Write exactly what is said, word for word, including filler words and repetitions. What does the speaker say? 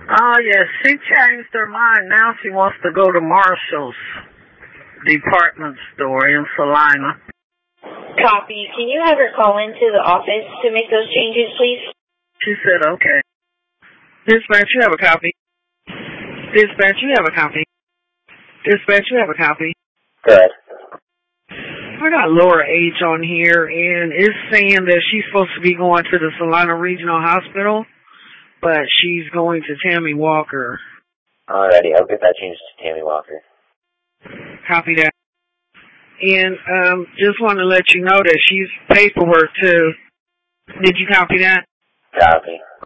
Oh, yes, she changed her mind. Now she wants to go to Marshall's department store in Salina. Copy. Can you have her call into the office to make those changes, please? She said, okay. Dispatch, you have a copy. Dispatch, you have a copy. Dispatch, you have a copy. Good. I got Laura H. on here, and it's saying that she's supposed to be going to the Salina Regional Hospital, but she's going to Tammy Walker. Alrighty, I'll get that changed to Tammy Walker. Copy that. And um, just want to let you know that she's paperwork, too. Did you copy that? Copy.